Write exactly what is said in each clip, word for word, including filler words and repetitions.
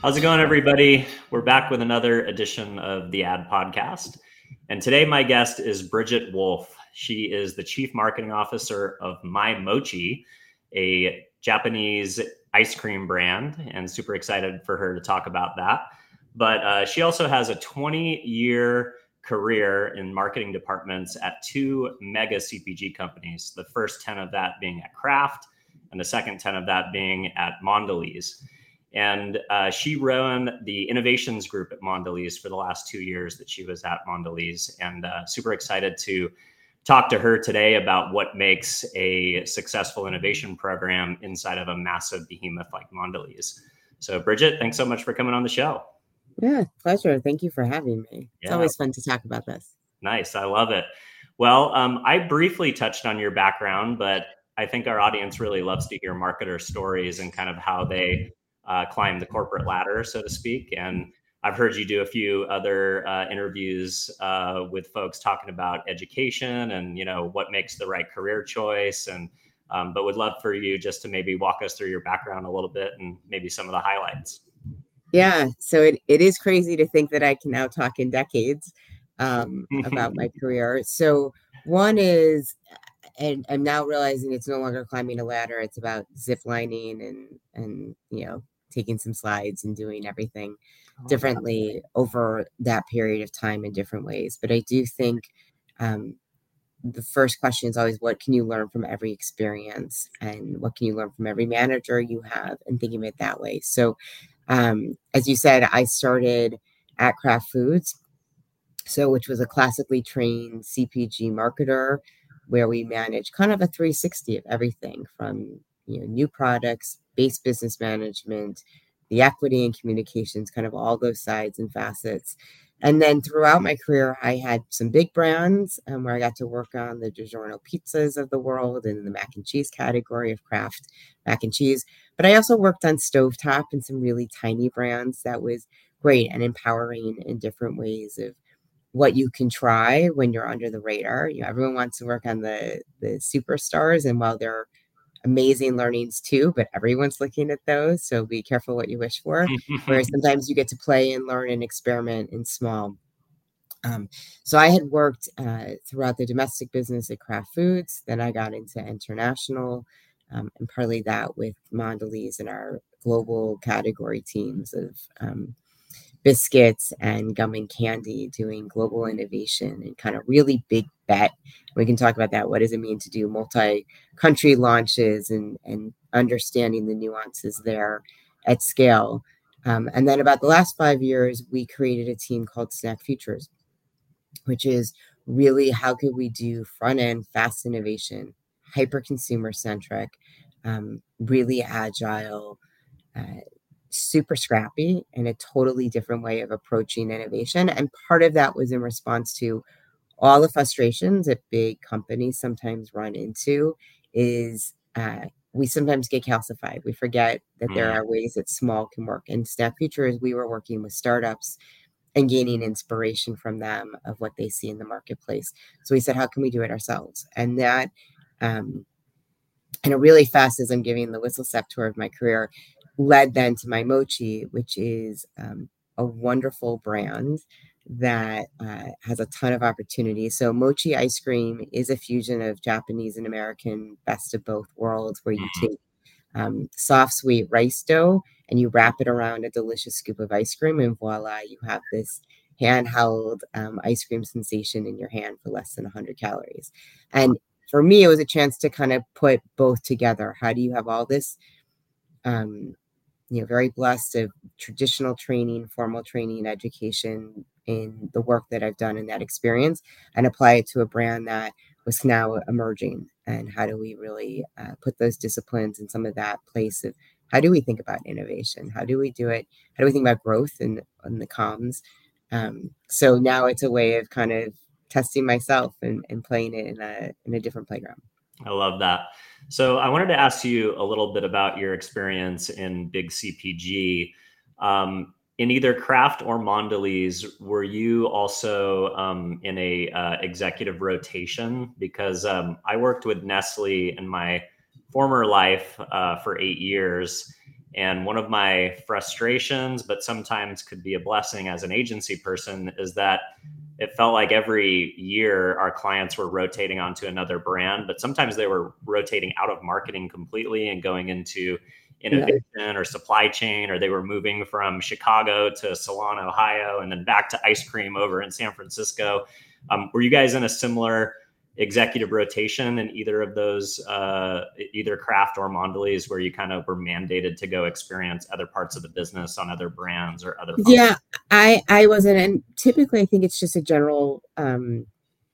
How's it going, everybody? We're back with another edition of the Ad Podcast. And today my guest is Bridget Wolfe. She is the Chief Marketing Officer of My Mochi, a Japanese ice cream brand, and super excited for her to talk about that. But uh, she also has a twenty-year career in marketing departments at two mega C P G companies, the first ten of that being at Kraft, and the second ten of that being at Mondelez. And uh, she ran the innovations group at Mondelez for the last two years that she was at Mondelez. And uh, super excited to talk to her today about what makes a successful innovation program inside of a massive behemoth like Mondelez. So Bridget, thanks so much for coming on the show. Yeah, pleasure. Thank you for having me. It's yeah. always fun to talk about this. Nice. I love it. Well, um, I briefly touched on your background, but I think our audience really loves to hear marketer stories and kind of how they uh, climb the corporate ladder, so to speak. And I've heard you do a few other uh, interviews uh, with folks talking about education and, you know, what makes the right career choice. And um, but would love for you just to maybe walk us through your background a little bit and maybe some of the highlights. Yeah, so it, it is crazy to think that I can now talk in decades um, about my career. So one is, and I'm now realizing it's no longer climbing a ladder. It's about zip lining and, and you know, taking some slides and doing everything oh, differently that. over that period of time in different ways. But I do think um, the first question is always, what can you learn from every experience? And what can you learn from every manager you have? And thinking of it that way. So Um, as you said, I started at Kraft Foods, so which was a classically trained C P G marketer, where we managed kind of a three sixty of everything from you know new products, base business management, the equity and communications, kind of all those sides and facets. And then throughout my career, I had some big brands um, where I got to work on the DiGiorno pizzas of the world and the mac and cheese category of Kraft mac and cheese. But I also worked on Stovetop and some really tiny brands that was great and empowering in different ways of what you can try when you're under the radar. You know, everyone wants to work on the the superstars, and while they're amazing learnings too, but everyone's looking at those. So be careful what you wish for. Whereas sometimes you get to play and learn and experiment in small. Um, so I had worked uh, throughout the domestic business at Kraft Foods. Then I got into international um, and partly that with Mondelez and our global category teams of um, biscuits and gum and candy, doing global innovation and kind of really big bet. We can talk about that. What does it mean to do multi-country launches and, and understanding the nuances there at scale? Um, and then about the last five years, we created a team called Snack Futures, which is really how could we do front-end fast innovation, hyper consumer centric, um, really agile, uh, super scrappy, and a totally different way of approaching innovation. And part of that was in response to all the frustrations that big companies sometimes run into is uh, we sometimes get calcified. We forget that mm. there are ways that small can work. And Snack Futures, we were working with startups and gaining inspiration from them of what they see in the marketplace. So we said, how can we do it ourselves? And that, um, and it really fast as I'm giving the whistle step tour of my career, led then to My Mochi, which is um, a wonderful brand that uh, has a ton of opportunities. So Mochi ice cream is a fusion of Japanese and American best of both worlds, where you take um, soft, sweet rice dough and you wrap it around a delicious scoop of ice cream, and voila, you have this handheld um, ice cream sensation in your hand for less than one hundred calories. And for me, it was a chance to kind of put both together. How do you have all this um, you know, very blessed of traditional training, formal training, education in the work that I've done in that experience, and apply it to a brand that was now emerging. And how do we really uh, put those disciplines in some of that place of how do we think about innovation? How do we do it? How do we think about growth in, in the comms? Um, so now it's a way of kind of testing myself and, and playing it in a in a different playground. I love that. So I wanted to ask you a little bit about your experience in big C P G. Um, in either Kraft or Mondelez, were you also um, in a uh, executive rotation? Because um, I worked with Nestle in my former life uh, for eight years. And one of my frustrations, but sometimes could be a blessing as an agency person, is that it felt like every year our clients were rotating onto another brand, but sometimes they were rotating out of marketing completely and going into innovation yeah. or supply chain, or they were moving from Chicago to Salon, Ohio, and then back to ice cream over in San Francisco. Um, were you guys in a similar executive rotation in either of those, uh, either Kraft or Mondelez, where you kind of were mandated to go experience other parts of the business on other brands or other functions? Yeah, I, I wasn't. And typically I think it's just a general, um,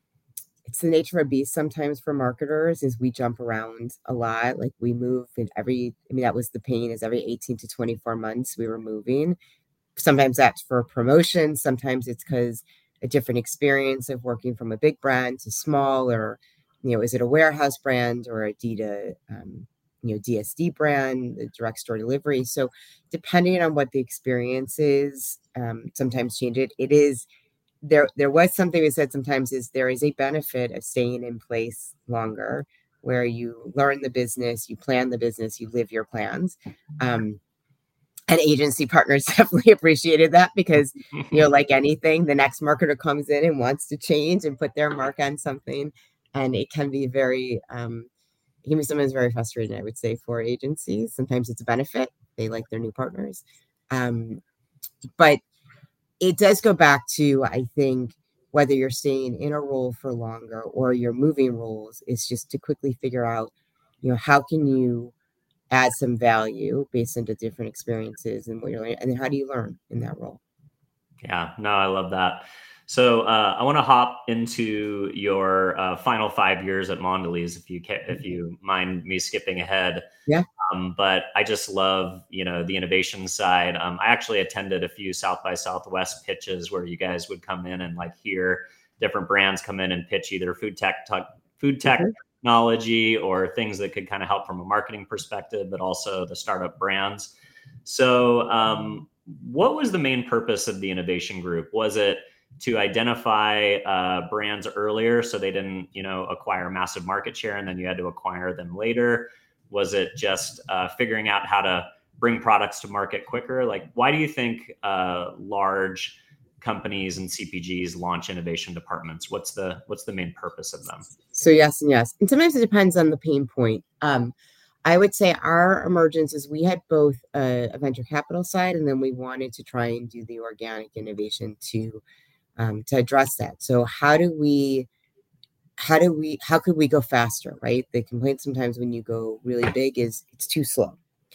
it's the nature of a beast sometimes for marketers is we jump around a lot. Like we move in every, I mean, that was the pain is every eighteen to twenty-four months we were moving. Sometimes that's for promotion. Sometimes it's because a different experience of working from a big brand to small, or, you know, is it a warehouse brand or a D to, um, you know, D S D brand, the direct store delivery. So depending on what the experience is, um, sometimes change it. It is, there, there was something we said sometimes is there is a benefit of staying in place longer where you learn the business, you plan the business, you live your plans. Um, And agency partners definitely appreciated that because, you know, like anything, the next marketer comes in and wants to change and put their mark on something. And it can be very, um, it can be sometimes very frustrating, I would say, for agencies. Sometimes it's a benefit. They like their new partners. Um, but it does go back to, I think, whether you're staying in a role for longer or you're moving roles, is just to quickly figure out, you know, how can you add some value based on the different experiences and what you're learning, and then how do you learn in that role? Yeah, no, I love that. So uh, I want to hop into your uh, final five years at Mondelez, if you ca- if you mind me skipping ahead. Yeah. Um, but I just love, you know, the innovation side. Um, I actually attended a few South by Southwest pitches where you guys would come in and like hear different brands come in and pitch either food tech, tech food tech mm-hmm. technology or things that could kind of help from a marketing perspective, but also the startup brands. So um, what was the main purpose of the innovation group? Was it to identify uh, brands earlier so they didn't, you know, acquire massive market share and then you had to acquire them later? Was it just uh, figuring out how to bring products to market quicker? Like, why do you think uh, large companies and C P Gs launch innovation departments? What's the what's the main purpose of them? So yes and yes. And sometimes it depends on the pain point. Um, I would say our emergence is we had both a, a venture capital side, and then we wanted to try and do the organic innovation to um, to address that. So how do we how do we how could we go faster, right? The complaint sometimes when you go really big is it's too slow,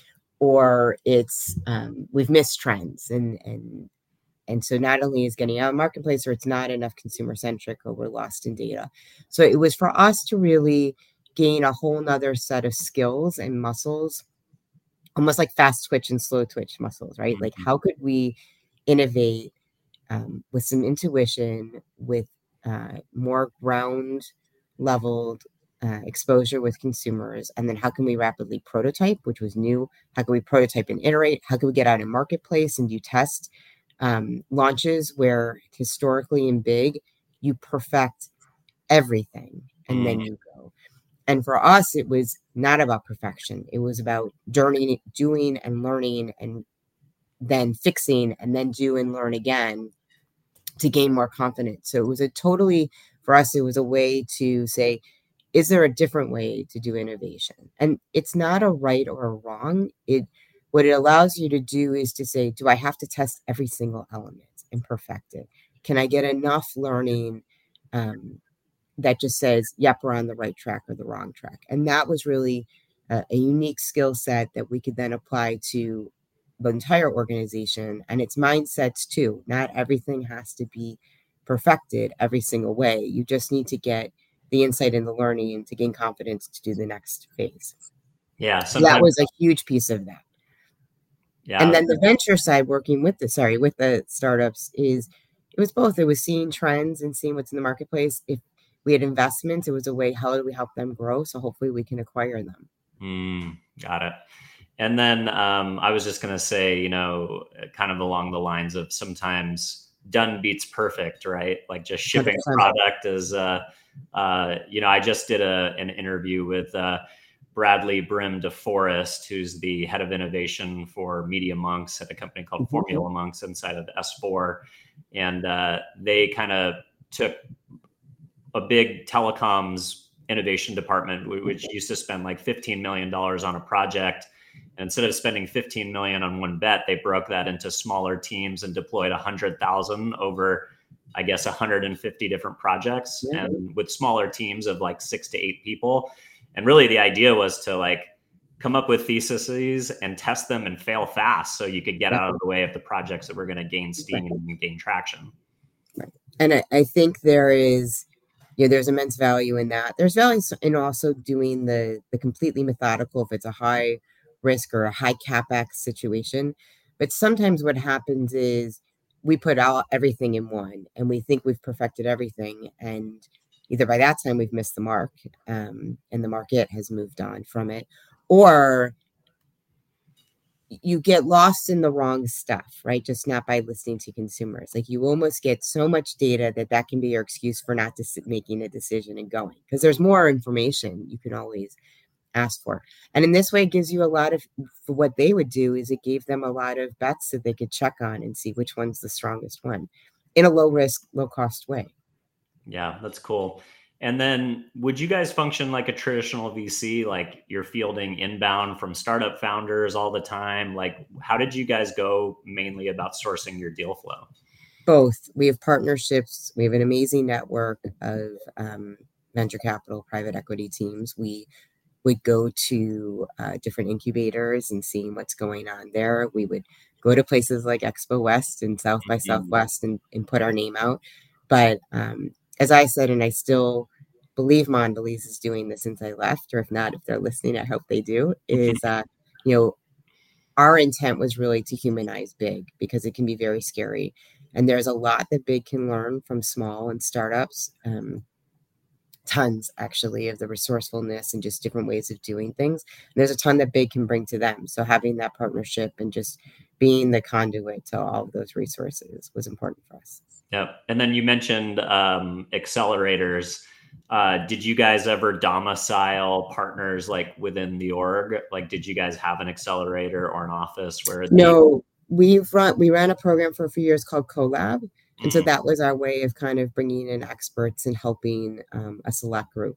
or it's um, we've missed trends, and and and so not only is getting out of the marketplace, or it's not enough consumer centric, or we're lost in data. So it was for us to really gain a whole nother set of skills and muscles, almost like fast twitch and slow twitch muscles, right? Like how could we innovate um, with some intuition, with uh, more ground leveled uh, exposure with consumers, and then how can we rapidly prototype, which was new? How can we prototype and iterate? How can we get out in marketplace and do test um, launches where historically in big, you perfect everything and mm. then you go. And for us, it was not about perfection. It was about doing, doing and learning and then fixing and then do and learn again to gain more confidence. So it was a totally, for us, it was a way to say, is there a different way to do innovation? And it's not a right or a wrong. It, what it allows you to do is to say, do I have to test every single element and perfect it? Can I get enough learning um, that just says, yep, we're on the right track or the wrong track? And that was really a, a unique skill set that we could then apply to the entire organization and its mindsets too. Not everything has to be perfected every single way. You just need to get the insight and the learning to gain confidence to do the next phase. Yeah. So that was a huge piece of that. Yeah. And then the venture side, working with the, sorry, with the startups is, it was both. It was seeing trends and seeing what's in the marketplace. If we had investments, it was a way, how do we help them grow? So hopefully we can acquire them. Mm, got it. And then um, I was just going to say, you know, kind of along the lines of sometimes done beats perfect, right? Like just shipping a product is, uh, uh, you know, I just did a, an interview with uh, Bradley Brim DeForest, who's the head of innovation for Media Monks at a company called mm-hmm. Formula Monks inside of S four. And uh, they kind of took a big telecoms innovation department, which used to spend like fifteen million dollars on a project. And instead of spending fifteen million dollars on one bet, they broke that into smaller teams and deployed one hundred thousand over, I guess, one hundred fifty different projects, yeah. and with smaller teams of like six to eight people. And really the idea was to like come up with theses and test them and fail fast so you could get out of the way of the projects that were going to gain steam right. and gain traction. Right. And I, I think there is, you know, there's immense value in that. There's value in also doing the the completely methodical if it's a high risk or a high capex situation. But sometimes what happens is we put out everything in one and we think we've perfected everything. And either by that time we've missed the mark um, and the market has moved on from it, or you get lost in the wrong stuff, right? Just not by listening to consumers. Like you almost get so much data that that can be your excuse for not dis- making a decision and going, because there's more information you can always ask for. And in this way, it gives you a lot of, for what they would do is it gave them a lot of bets that they could check on and see which one's the strongest one in a low risk, low cost way. Yeah, that's cool. And then would you guys function like a traditional V C, like you're fielding inbound from startup founders all the time? Like, how did you guys go mainly about sourcing your deal flow? Both. We have partnerships. We have an amazing network of um, venture capital, private equity teams. We would go to uh, different incubators and seeing what's going on there. We would go to places like Expo West and South by mm-hmm. Southwest and, and put our name out. But um, as I said, and I still believe Mondelez is doing this since I left, or if not, if they're listening, I hope they do, is, uh, you know, our intent was really to humanize big because it can be very scary. And there's a lot that big can learn from small and startups. Um, tons actually of the resourcefulness and just different ways of doing things. And there's a ton that big can bring to them. So having that partnership and just being the conduit to all of those resources was important for us. Yep. And then you mentioned um, accelerators. Uh, did you guys ever domicile partners like within the org? Like, did you guys have an accelerator or an office where? The- no, we've run, we ran a program for a few years called CoLab. And so that was our way of kind of bringing in experts and helping um, a select group.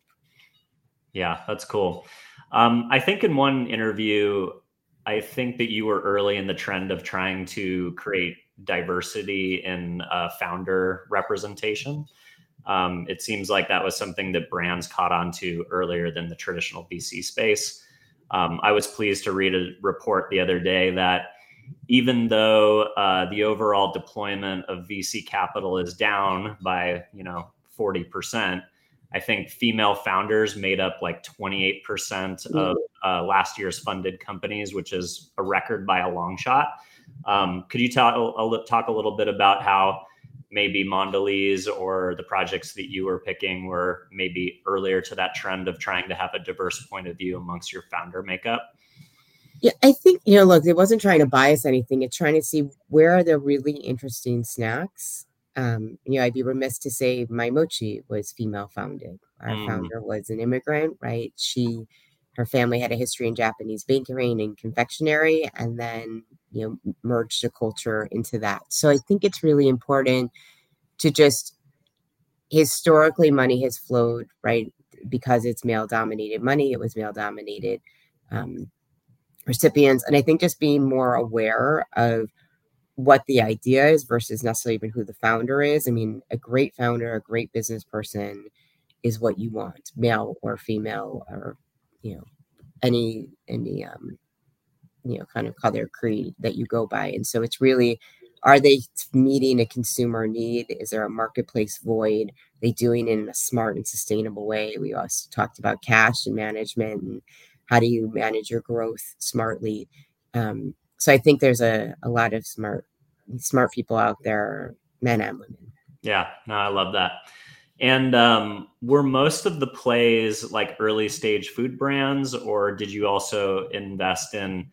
Yeah, that's cool. Um, I think in one interview, I think that you were early in the trend of trying to create diversity in uh, founder representation. Um, it seems like that was something that brands caught on to earlier than the traditional V C space. Um, I was pleased to read a report the other day that even though uh, the overall deployment of V C capital is down by, you know, forty percent, I think female founders made up like twenty-eight percent of uh, last year's funded companies, which is a record by a long shot. Um, could you talk, talk a little bit about how maybe Mondelez or the projects that you were picking were maybe earlier to that trend of trying to have a diverse point of view amongst your founder makeup? Yeah, I think, you know, look, it wasn't trying to bias anything. It's trying to see where are the really interesting snacks. Um, you know, I'd be remiss to say My Mochi was female founded. Our mm. founder was an immigrant, right? She, her family had a history in Japanese bakery and confectionery, and then, you know, merged a culture into that. So I think it's really important to just, historically, money has flowed, right? Because it's male dominated money, it was male dominated um, recipients. And I think just being more aware of what the idea is versus necessarily even who the founder is. I mean, a great founder, a great business person is what you want, male or female, or, you know, any, any, um, you know, kind of color creed that you go by. And so it's really, are they meeting a consumer need? Is there a marketplace void? Are they doing it in a smart and sustainable way? We also talked about cash and management and how do you manage your growth smartly? Um, so I think there's a, a lot of smart, smart people out there, men and women. Yeah, no, I love that. And um, were most of the plays like early stage food brands, or did you also invest in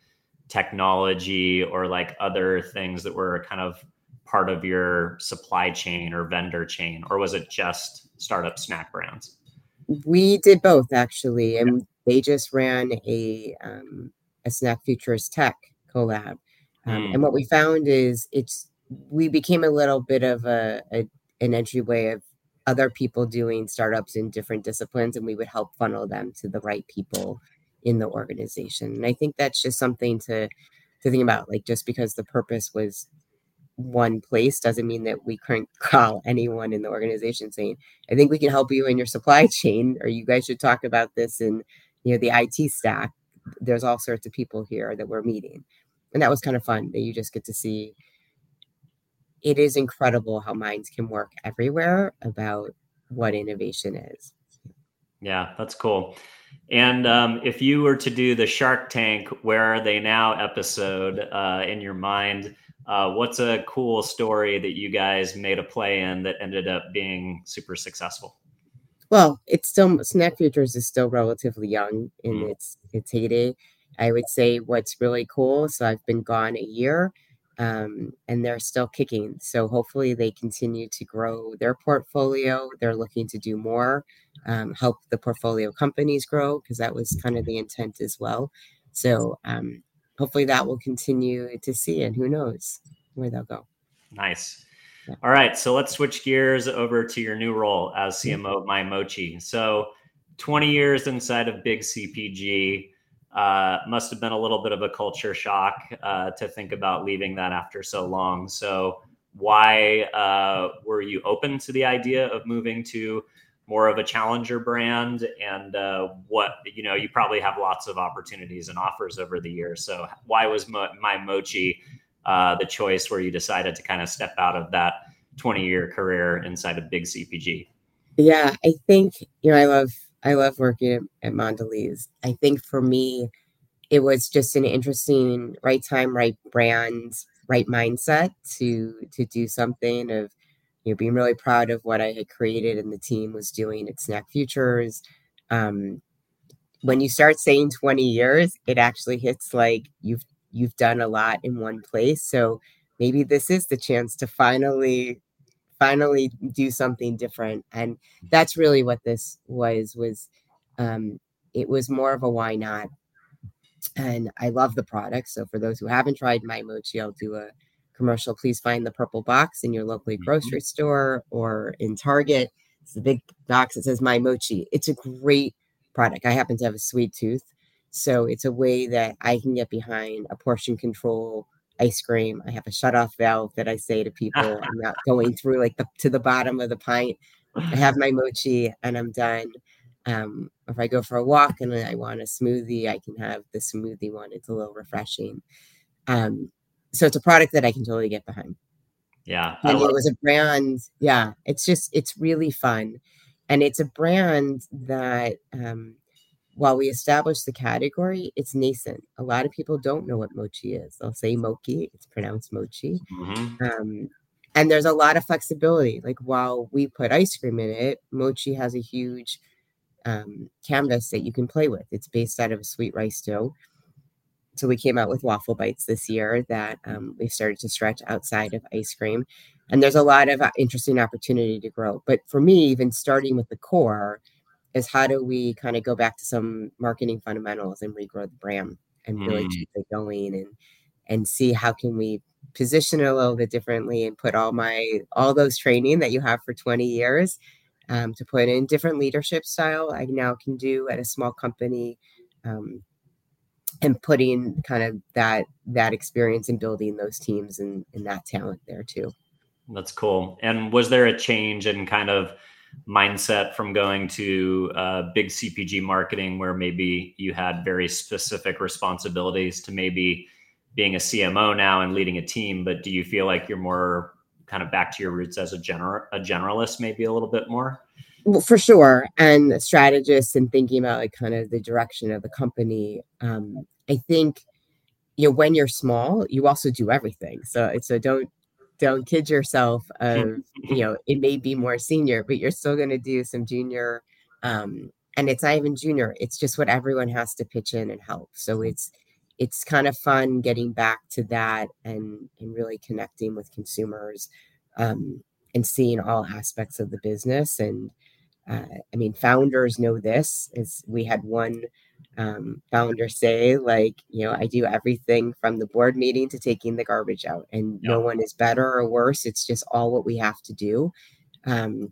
technology or like other things that were kind of part of your supply chain or vendor chain, or was it just startup snack brands? We did both, actually. And they just ran a um, a Snack Futures Tech collab. Um, Mm. and what we found is it's we became a little bit of a, a an entryway of other people doing startups in different disciplines, and we would help funnel them to the right people in the organization. And I think that's just something to to think about. Like, just because the purpose was one place doesn't mean that we couldn't call anyone in the organization saying, I think we can help you in your supply chain, or you guys should talk about this in, you know, the I T stack. There's all sorts of people here that we're meeting. And that was kind of fun that you just get to see. It is incredible how minds can work everywhere about what innovation is. Yeah, that's cool. And um, if you were to do the Shark Tank Where Are They Now episode uh, in your mind, uh, what's a cool story that you guys made a play in that ended up being super successful? Well, it's still Snack Futures is still relatively young in Mm. its its heyday. I would say what's really cool. So I've been gone a year, um, and they're still kicking. So hopefully they continue to grow their portfolio. They're looking to do more, um, help the portfolio companies grow, because that was kind of the intent as well. So um, hopefully that will continue to see, and who knows where they'll go. Nice. Yeah. All right, so let's switch gears over to your new role as Yeah. C M O of My Mochi. So twenty years inside of big C P G, uh, must have been a little bit of a culture shock uh, to think about leaving that after so long. So why uh, were you open to the idea of moving to more of a challenger brand? And uh, what, you know, you probably have lots of opportunities and offers over the years. So why was Mo- My Mochi uh, the choice where you decided to kind of step out of that twenty year career inside of big C P G? Yeah, I think, you know, I love I love working at, at Mondelez. I think for me, it was just an interesting right time, right brand, right mindset to to do something of, you know, being really proud of what I had created and the team was doing at Snack Futures. Um, when you start saying twenty years, it actually hits like you've you've done a lot in one place. So maybe this is the chance to finally finally do something different. And that's really what this was was um it was more of a why not. And I love the product. So for those who haven't tried My Mochi, I'll do a commercial. Please find the purple box in your local Mhm. grocery store or in Target. It's the big box that says My Mochi. It's a great product. I happen to have a sweet tooth, so it's a way that I can get behind a portion control ice cream. I have a shut off valve that I say to people, I'm not going through like the to the bottom of the pint. I have my mochi and I'm done. Um, if I go for a walk and I want a smoothie, I can have the smoothie one. It's a little refreshing. Um, so it's a product that I can totally get behind. Yeah, I And love it was a brand, yeah, it's just, it's really fun. And it's a brand that, um, while we established the category, it's nascent. A lot of people don't know what mochi is. They'll say mochi, it's pronounced mochi. Mhm. Um, and there's a lot of flexibility. Like, while we put ice cream in it, mochi has a huge um, canvas that you can play with. It's based out of a sweet rice dough. So we came out with waffle bites this year that um, we've started to stretch outside of ice cream. And there's a lot of uh, interesting opportunity to grow. But for me, even starting with the core, is how do we kind of go back to some marketing fundamentals and regrow the brand and really Mm. keep it going, and and see how can we position it a little bit differently and put all my all those training that you have for twenty years, um, to put in different leadership style I now can do at a small company, um, and putting kind of that that experience in building those teams and, and that talent there too. That's cool. And was there a change in kind of mindset from going to uh, big C P G marketing where maybe you had very specific responsibilities to maybe being a C M O now and leading a team? But do you feel like you're more kind of back to your roots as a general a generalist, maybe a little bit more? Well, for sure, and strategists and thinking about like kind of the direction of the company. Um, I think, you know, when you're small, you also do everything. So so don't don't kid yourself of, you know, it may be more senior, but you're still going to do some junior. Um, and it's not even junior. It's just what everyone has to pitch in and help. So it's it's kind of fun getting back to that and and really connecting with consumers, um, and seeing all aspects of the business. And uh, I mean, founders know this. Is we had one. um, founders say, like, you know, I do everything from the board meeting to taking the garbage out, and Yeah. no one is better or worse. It's just all what we have to do um,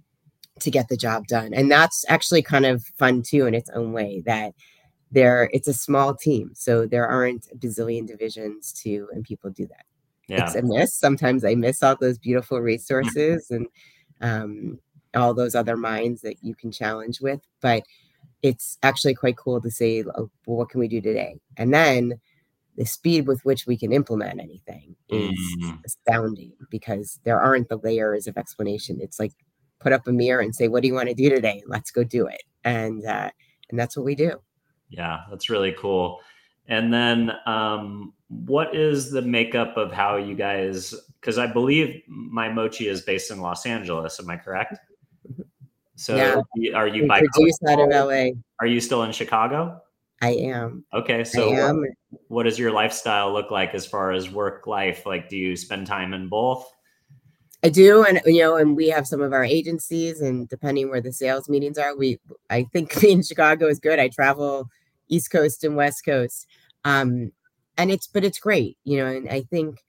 to get the job done. And that's actually kind of fun too in its own way, that there it's a small team. So there aren't a bazillion divisions to, and people do that. It's Yeah. a miss. Sometimes I miss all those beautiful resources and um, all those other minds that you can challenge with. But it's actually quite cool to say, oh, well, what can we do today? And then the speed with which we can implement anything is Mm, astounding, because there aren't the layers of explanation. It's like put up a mirror and say, what do you want to do today? Let's go do it. And uh, and that's what we do. yeah, that's really cool. And then um, what is the makeup of how you guys, because I believe My Mochi is based in Los Angeles, am I correct? Yeah, So are you we produce out of bi-coastal? L A. Are you still in Chicago? I am. Okay, I so what, am. what does your lifestyle look like as far as work life? Like, do you spend time in both? I do, and you know, and we have some of our agencies, and depending where the sales meetings are, we I think in Chicago is good. I travel East Coast and West Coast, um, and it's but it's great, you know. And I think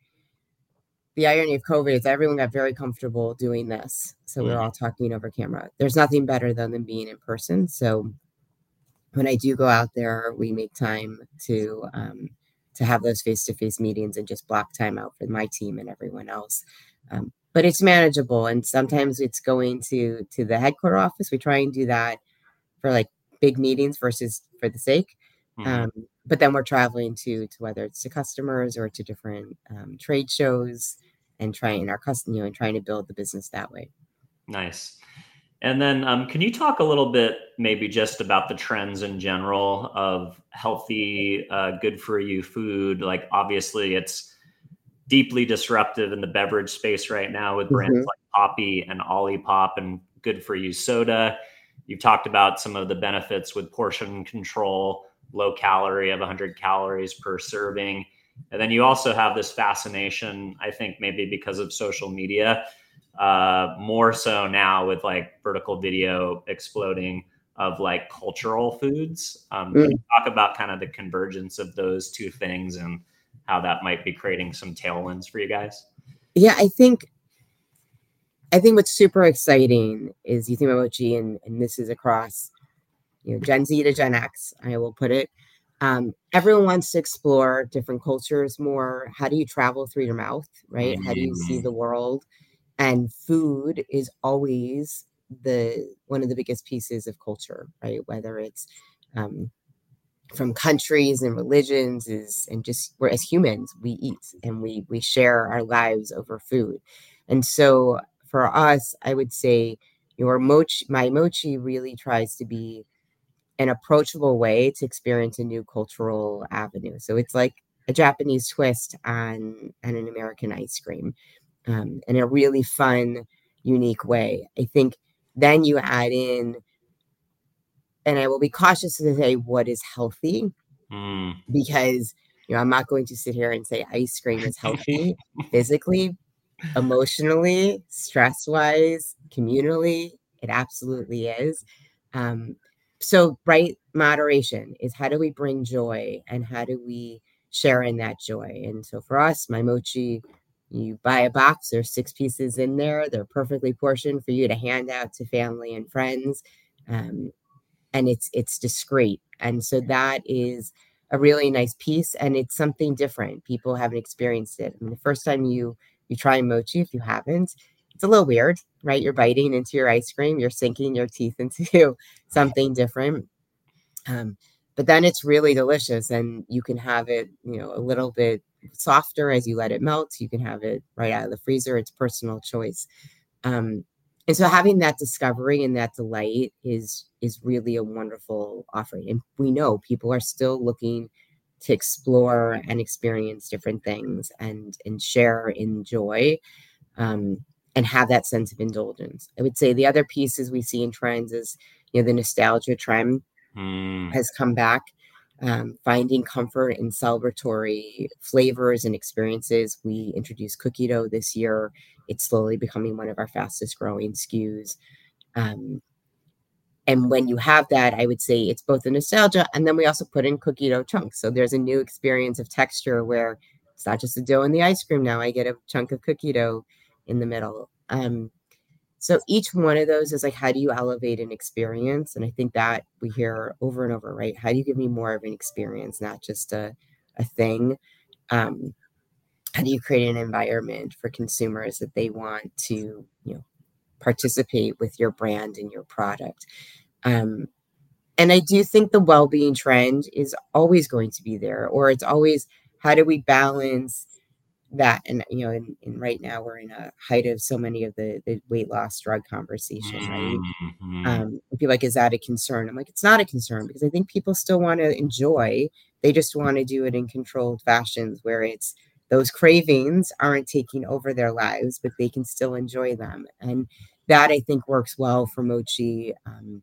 the irony of COVID is everyone got very comfortable doing this, so we we're Mm, all talking over camera. There's nothing better than than being in person. So when I do go out there, we make time to um, to have those face to face meetings and just block time out for my team and everyone else. Um, but it's manageable, and sometimes it's going to to the headquarter office. We try and do that for like big meetings versus for the sake. mhm. Um, but then we're traveling to to whether it's to customers or to different um, trade shows and trying our custom, you know, and trying to build the business that way. Nice. And then, um, can you talk a little bit, maybe just about the trends in general of healthy, uh, good for you food? Like, obviously, it's deeply disruptive in the beverage space right now with brands Mhm. like Poppy and Olipop and good for you soda. You've talked about some of the benefits with portion control, low calorie of one hundred calories per serving. And then you also have this fascination, I think maybe because of social media, uh, more so now with like vertical video exploding of like cultural foods. Um, can you Mm. talk about kind of the convergence of those two things and how that might be creating some tailwinds for you guys? Yeah, I think I think what's super exciting is you think about Mochi, and, and this is across, you know, Gen Z to Gen X, I will put it. Um, everyone wants to explore different cultures more. How do you travel through your mouth, right? How do you see Mm, the world? And food is always the one of the biggest pieces of culture, right? Whether it's um, from countries and religions, is and just we're as humans, we eat and we we share our lives over food. And so for us, I would say your mochi my mochi really tries to be an approachable way to experience a new cultural avenue. So it's like a Japanese twist on on an American ice cream, um, in a really fun, unique way. I think then you add in, and I will be cautious to say what is healthy, mm. because you know I'm not going to sit here and say ice cream is healthy physically, emotionally, stress wise, communally. It absolutely is. Um, so, right, moderation is how do we bring joy and how do we share in that joy? And so, for us, my mochi, you buy a box, there's six pieces in there, they're perfectly portioned for you to hand out to family and friends. Um, and it's it's discreet, and so that is a really nice piece, and it's something different. People haven't experienced it. I mean, the first time you you try mochi, if you haven't, it's a little weird, right? You're biting into your ice cream, you're sinking your teeth into something different, um, but then it's really delicious, and you can have it, you know, a little bit softer as you let it melt. You can have it right out of the freezer. It's personal choice. Um, and so having that discovery and that delight is is really a wonderful offering. And we know people are still looking to explore and experience different things and and share in joy, um, and have that sense of indulgence. I would say the other pieces we see in trends is, you know, the nostalgia trend Mm. has come back. Um, finding comfort in celebratory flavors and experiences. We introduced cookie dough this year. It's slowly becoming one of our fastest growing S K Us. Um, and when you have that, I would say it's both the nostalgia, and then we also put in cookie dough chunks. So there's a new experience of texture where it's not just the dough and the ice cream. Now I get a chunk of cookie dough in the middle. Um, so each one of those is like, how do you elevate an experience? And I think that we hear over and over, right? How do you give me more of an experience, not just a, a thing? Um, how do you create an environment for consumers that they want to, you know, participate with your brand and your product? Um, and I do think the well-being trend is always going to be there, or it's always, how do we balance that? And, you know, and, and right now we're in a height of so many of the, the weight loss drug conversation, right? Mm-hmm. Um, and people like, is that a concern? I'm like, it's not a concern, because I think people still want to enjoy. They just want to do it in controlled fashions where it's, those cravings aren't taking over their lives, but they can still enjoy them. And that, I think, works well for Mochi um,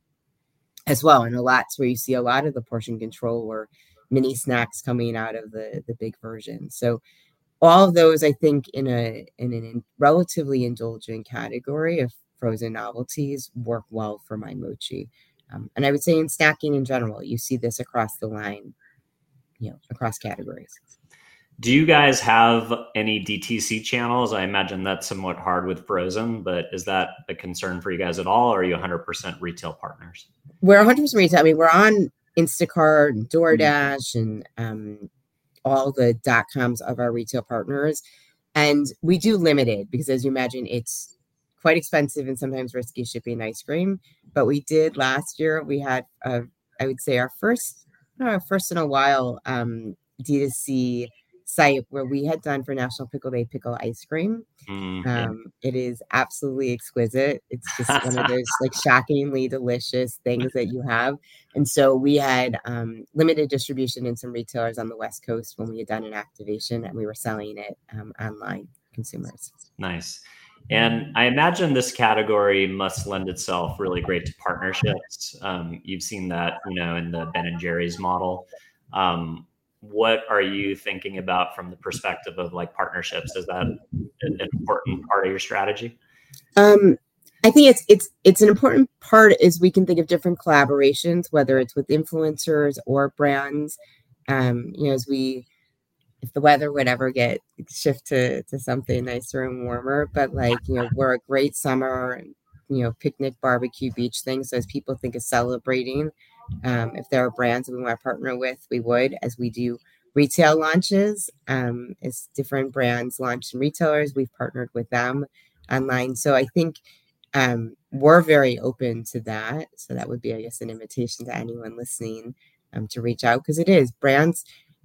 as well. And a lot's where you see a lot of the portion control or mini snacks coming out of the the big version. So all of those, I think, in a in a in relatively indulgent category of frozen novelties, work well for my Mochi. Um, and I would say in snacking in general, you see this across the line, you know, across categories. Do you guys have any D T C channels? I imagine that's somewhat hard with frozen, but is that a concern for you guys at all? Or are you one hundred percent retail partners? We're one hundred percent retail. I mean, we're on Instacart and Mm-hmm. DoorDash and um, all the dot coms of our retail partners. And we do limited because, as you imagine, it's quite expensive and sometimes risky shipping ice cream. But we did last year, we had, uh, I would say, our first, uh, first in a while um, D two C site where we had done for National Pickle Day pickle ice cream. Mm, yeah. Um, it is absolutely exquisite. It's just one of those like shockingly delicious things that you have. And so we had um, limited distribution in some retailers on the West Coast when we had done an activation, and we were selling it um, online consumers. Nice. And I imagine this category must lend itself really great to partnerships. Um, you've seen that, you know, in the Ben and Jerry's model. Um, what are you thinking about from the perspective of like partnerships? Is that an important part of your strategy? Um, I think it's it's it's an important part is we can think of different collaborations, whether it's with influencers or brands. Um, you know, as we, if the weather would ever get shift to to something nicer and warmer, but like, you know, we're a great summer and, you know, picnic, barbecue, beach things. So as people think of celebrating, um, if there are brands that we want to partner with, we would, as we do retail launches, um, as different brands launch in retailers, we've partnered with them online. So I think um, we're very open to that. So that would be, I guess, an invitation to anyone listening um, to reach out, because it is brands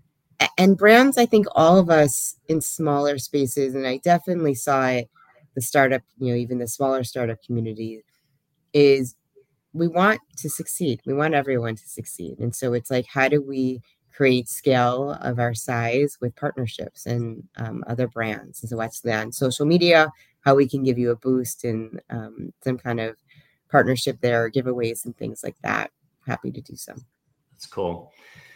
and brands. I think all of us in smaller spaces, and I definitely saw it, the startup, you know, even the smaller startup community, is we want to succeed. We want everyone to succeed. And so it's like, how do we create scale of our size with partnerships and um, other brands? And so what's that on social media, how we can give you a boost and um, some kind of partnership there, giveaways and things like that. Happy to do so. That's cool.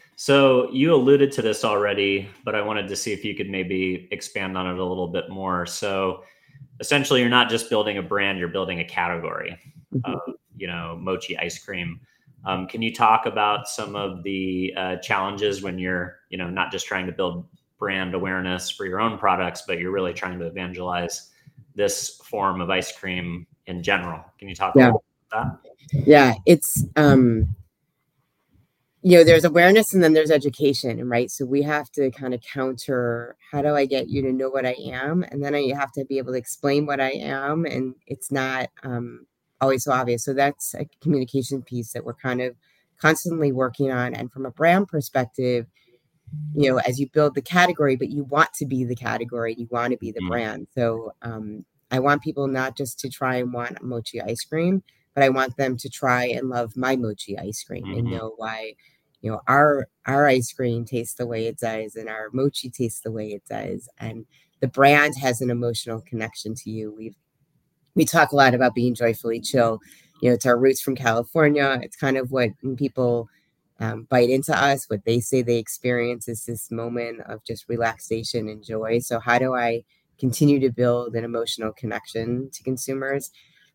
So you alluded to this already, but I wanted to see if you could maybe expand on it a little bit more. So essentially, you're not just building a brand, you're building a category Mm-hmm. of, you know, mochi ice cream. Um, can you talk about some of the uh, challenges when you're, you know, not just trying to build brand awareness for your own products, but you're really trying to evangelize this form of ice cream in general? Can you talk Yeah. a little about that? Yeah, it's um you know, there's awareness and then there's education, right? So we have to kind of counter, how do I get you to know what I am? And then you have to be able to explain what I am. And it's not um, always so obvious. So that's a communication piece that we're kind of constantly working on. And from a brand perspective, you know, as you build the category, but you want to be the category, you want to be the Mm, brand. So um, I want people not just to try and want mochi ice cream, but I want them to try and love my mochi ice cream and mhm, know why, you know, our our ice cream tastes the way it does and our mochi tastes the way it does. And the brand has an emotional connection to you. We've we talk a lot about being joyfully chill. You know, it's our roots from California. It's kind of what when people um, bite into us, what they say they experience is this moment of just relaxation and joy. So how do I continue to build an emotional connection to consumers?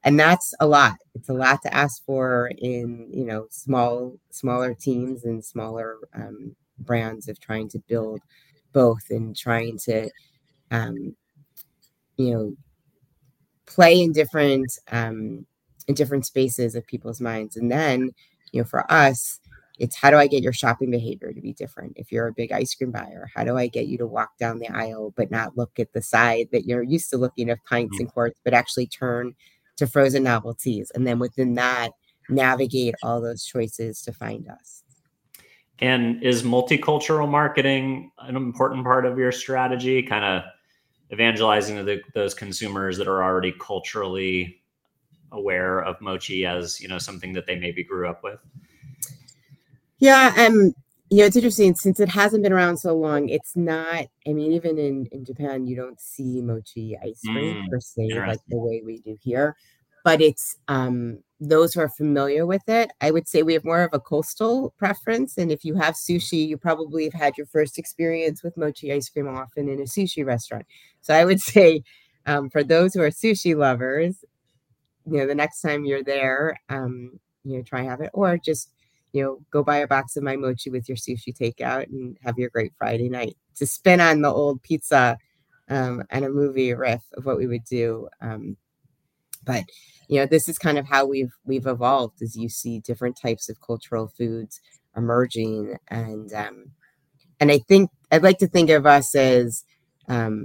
and that's a lot. It's a lot to ask for in, you know, small, smaller teams and smaller um, brands of trying to build both and trying to, um, you know, play in different um, in different spaces of people's minds. And then, you know, for us, it's how do I get your shopping behavior to be different? If you're a big ice cream buyer, how do I get you to walk down the aisle but not look at the side that you're used to looking at pints and quarts, but actually turn to frozen novelties? And then within that, navigate all those choices to find us. And is multicultural marketing an important part of your strategy? Kind of evangelizing to the, those consumers that are already culturally aware of mochi as, you know, something that they maybe grew up with? Yeah, um, you know, it's interesting since it hasn't been around so long. It's not. I mean, even in in Japan, you don't see mochi ice cream Mm, per se like interesting. the way we do here. But it's um those who are familiar with it. I would say we have more of a coastal preference, and if you have sushi, you probably have had your first experience with mochi ice cream often in a sushi restaurant. So I would say, um, for those who are sushi lovers, you know, the next time you're there, um, you know, try have it, or just, you know, go buy a box of my mochi with your sushi takeout and have your great Friday night. To spin on the old pizza um, and a movie riff of what we would do. Um, but you know, this is kind of how we've we've evolved as you see different types of cultural foods emerging, and um, and I think I'd like to think of us as um,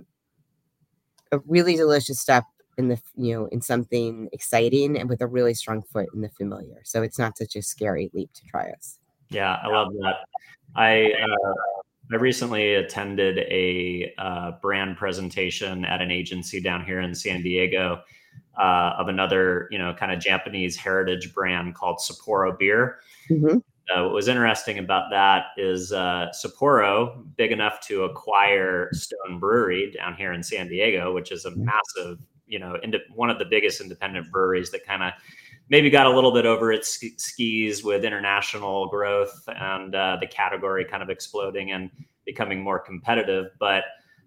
a really delicious step in the, you know, in something exciting and with a really strong foot in the familiar. So it's not such a scary leap to try us. Yeah, I love that. I uh, I recently attended a uh, brand presentation at an agency down here in San Diego uh, of another, you know, kind of Japanese heritage brand called Sapporo Beer. Mm-hmm. Uh, what was interesting about that is uh, Sapporo, big enough to acquire Stone Brewery down here in San Diego, which is a massive, you know, ind- one of the biggest independent breweries that kind of maybe got a little bit over its sk- skis with international growth and uh, the category kind of exploding and becoming more competitive. But,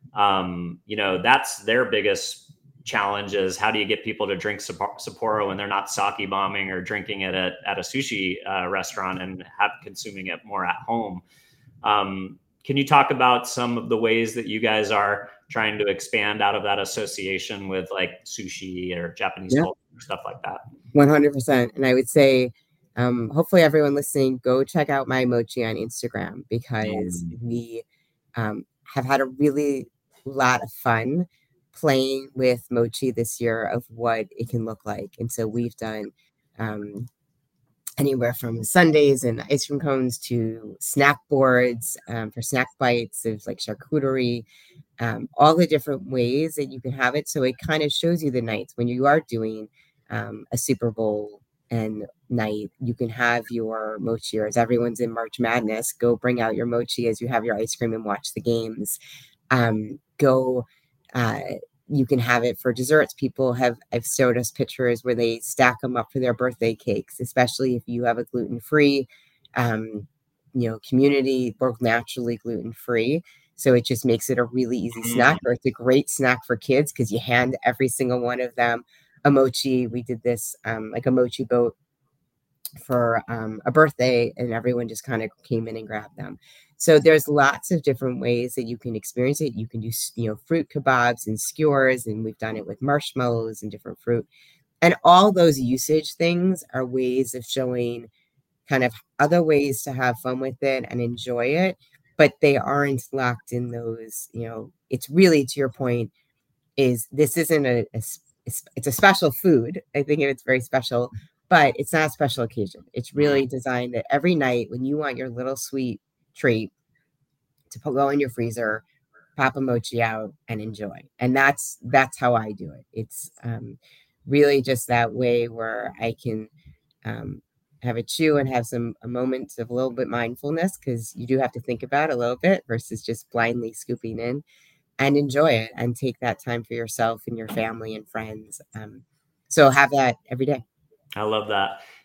um, you know, that's their biggest challenge is how do you get people to drink Sapporo when they're not sake bombing or drinking it at, at a sushi uh, restaurant and have consuming it more at home. Um, can you talk about some of the ways that you guys are trying to expand out of that association with like sushi or Japanese Yeah, culture, stuff like that? one hundred percent. And I would say, um, hopefully everyone listening, go check out my mochi on Instagram because Mm. we um, have had a really lot of fun playing with mochi this year of what it can look like. And so we've done um, anywhere from sundaes and ice cream cones to snack boards um, for snack bites of like charcuterie, um, all the different ways that you can have it. So it kind of shows you the nights when you are doing um, a Super Bowl and night, you can have your mochi, or as everyone's in March Madness, go bring out your mochi as you have your ice cream and watch the games. Um, go uh, You can have it for desserts. People have I've showed us pictures where they stack them up for their birthday cakes, especially if you have a gluten-free um, you know, community, we're naturally gluten-free. So it just makes it a really easy Mm. snack, or it's a great snack for kids because you hand every single one of them a mochi. We did this um, like a mochi boat for um, a birthday, and everyone just kind of came in and grabbed them. So there's lots of different ways that you can experience it. You can do, you know, fruit kebabs and skewers, and we've done it with marshmallows and different fruit. And all those usage things are ways of showing kind of other ways to have fun with it and enjoy it, but they aren't locked in those, you know, it's really to your point, is this isn't a, a it's a special food. I think it's very special, but it's not a special occasion. It's Mm. really designed that every night when you want your little sweet treat to go in your freezer, pop a mochi out and enjoy. And that's that's how I do it. It's um, really just that way where I can um, have a chew and have some a moment of a little bit mindfulness, because you do have to think about it a little bit versus just blindly scooping in, and enjoy it and take that time for yourself and your family and friends. Um, so have that every day. I love that.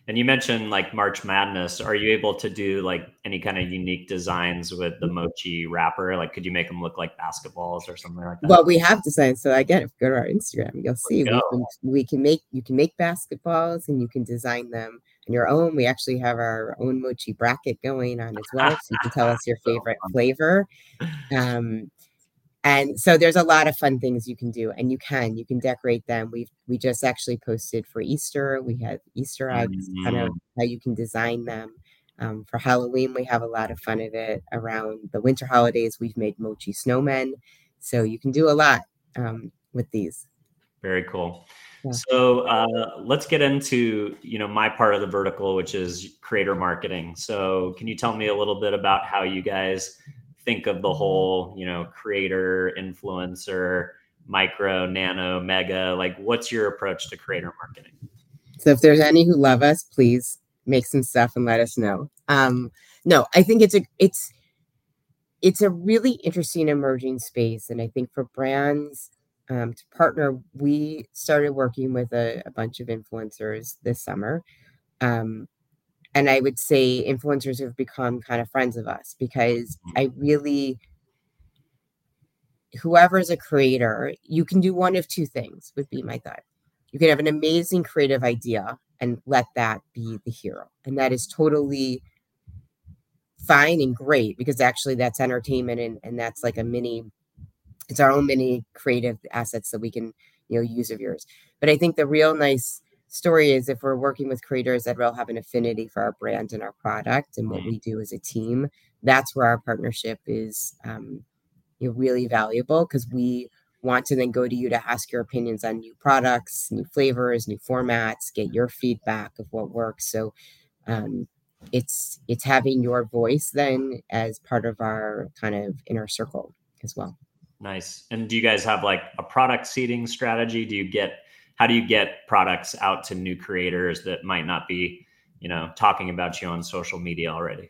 And you mentioned like March Madness. Are you able to do like any kind of unique designs with the mochi wrapper? Like, could you make them look like basketballs or something like that? Well, we have designs. So again, if you go to our Instagram, you'll see we Go. can we can make you can make basketballs and you can design them on your own. We actually have our own mochi bracket going on as well. So you can tell us your So favorite fun. flavor. Um, and so there's a lot of fun things you can do, and you can you can decorate them. We we just actually posted for Easter. We had Easter eggs, kind of Mm, how you can design them. Um, for Halloween, we have a lot of fun of it. Around the winter holidays, we've made mochi snowmen. So you can do a lot um, with these. very cool. Yeah. So uh, let's get into, you know, my part of the vertical, which is creator marketing. So can you tell me a little bit about how you guys think of the whole, you know, creator, influencer, micro, nano, mega? Like, what's your approach to creator marketing? So if there's any who love us, please make some stuff and let us know. Um, no, I think it's a it's it's a really interesting emerging space, and I think for brands um, to partner, we started working with a, a bunch of influencers this summer. Um, and I would say influencers have become kind of friends of us because I really, whoever is a creator, you can do one of two things, would be my thought. You can have an amazing creative idea and let that be the hero. And that is totally fine and great because actually that's entertainment and, and that's like a mini, it's our own mini creative assets that we can, you know, use of yours. But I think the real nice story is if we're working with creators that will have an affinity for our brand and our product and what we do as a team, that's where our partnership is um, you know, really valuable because we want to then go to you to ask your opinions on new products, new flavors, new formats, get your feedback of what works. So um, it's it's having your voice then as part of our kind of inner circle as well. Nice. And do you guys have like a product seeding strategy? Do you get, how do you get products out to new creators that might not be, you know, talking about you on social media already?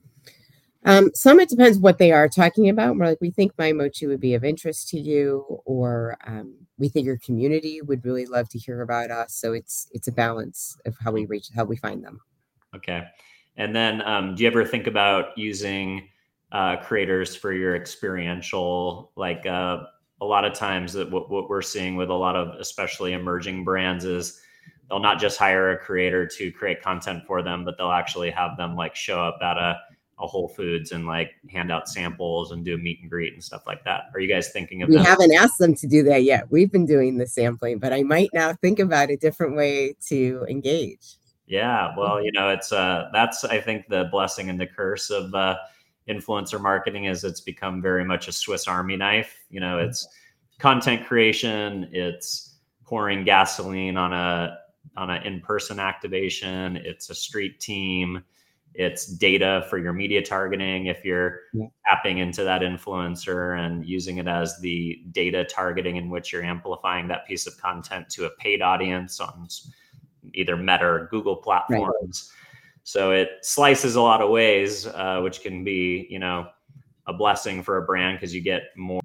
Um, some it depends what they are talking about. We're like, we think my mochi would be of interest to you, or um, we think your community would really love to hear about us. So it's it's a balance of how we reach, how we find them. Okay. And then um, do you ever think about using uh, creators for your experiential, like uh, a lot of times that what, what we're seeing with a lot of especially emerging brands is they'll not just hire a creator to create content for them, but they'll actually have them like show up at a, a Whole Foods and like hand out samples and do a meet and greet and stuff like that. Are you guys thinking of We that? haven't asked them to do that yet. We've been doing the sampling, but I might now think about a different way to engage. Yeah, well, you know, it's uh that's I think the blessing and the curse of uh influencer marketing is it's become very much a Swiss Army knife. You know, it's content creation, it's pouring gasoline on a on an in-person activation, it's a street team, it's data for your media targeting if you're Yeah. tapping into that influencer and using it as the data targeting in which you're amplifying that piece of content to a paid audience on either Meta or Google platforms. Right. So it slices a lot of ways, uh, which can be, you know, a blessing for a brand because you get more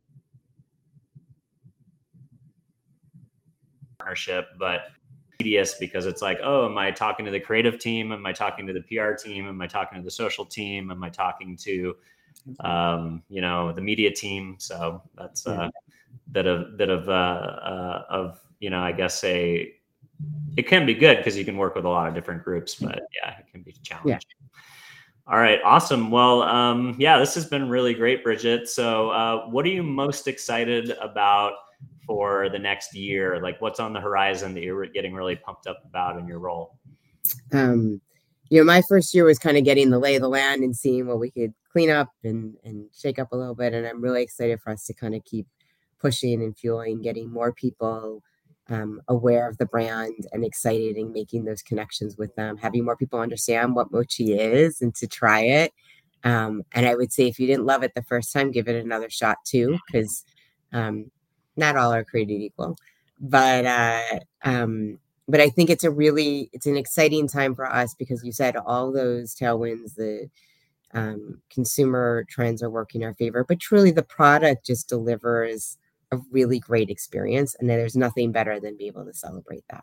partnership, but tedious because it's like, oh, am I talking to the creative team? Am I talking to the P R team? Am I talking to the social team? Am I talking to, um, you know, the media team? So that's a bit of bit of uh, uh, of you know, I guess a it can be good because you can work with a lot of different groups, but yeah, it can be challenging. Yeah. All right. Awesome. Well, um, yeah, this has been really great, Bridget. So uh, what are you most excited about for the next year? Like what's on the horizon that you're getting really pumped up about in your role? Um, you know, my first year was kind of getting the lay of the land and seeing what we could clean up and, and shake up a little bit. And I'm really excited for us to kind of keep pushing and fueling, getting more people um, aware of the brand and excited and making those connections with them, having more people understand what mochi is and to try it. Um, and I would say if you didn't love it the first time, give it another shot too, because um, not all are created equal. But uh, um, but I think it's a really it's an exciting time for us because you said all those tailwinds, the um, consumer trends are working in our favor, but truly the product just delivers a really great experience, and there's nothing better than be able to celebrate that.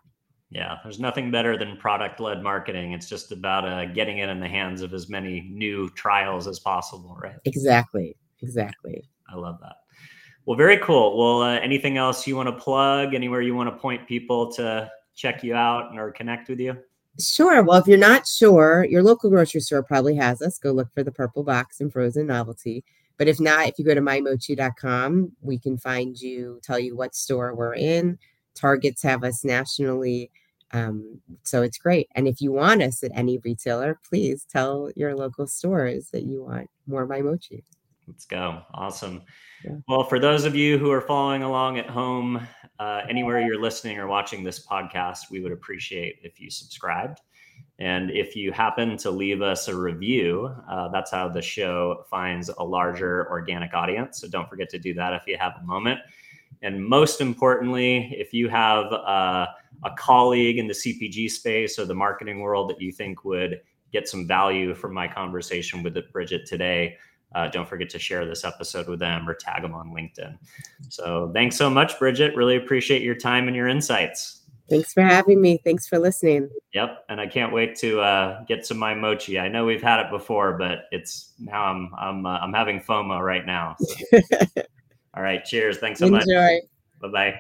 Yeah, there's nothing better than product-led marketing. It's just about uh, getting it in the hands of as many new trials as possible, right? Exactly. Exactly. I love that. Well, very cool. Well, uh, anything else you want to plug? Anywhere you want to point people to check you out or connect with you? Sure. Well, if you're not sure, your local grocery store probably has us. Go look for the purple box and frozen novelty. But if not, if you go to my mochi dot com, we can find you, tell you what store we're in. Targets have us nationally. Um, so it's great. And if you want us at any retailer, please tell your local stores that you want more My Mochi. Let's go. Awesome. Yeah. Well, for those of you who are following along at home, uh, anywhere you're listening or watching this podcast, we would appreciate if you subscribed. And if you happen to leave us a review, uh, that's how the show finds a larger organic audience. So don't forget to do that if you have a moment. And most importantly, if you have uh, a colleague in the C P G space or the marketing world that you think would get some value from my conversation with Bridget today, Uh, don't forget to share this episode with them or tag them on LinkedIn. So thanks so much, Bridget. Really appreciate your time and your insights. Thanks for having me. Thanks for listening. Yep. And I can't wait to uh, get some My Mochi. I know we've had it before, but it's now I'm I'm uh, I'm having FOMO right now. So. All right. Cheers. Thanks so Enjoy. much. Bye-bye.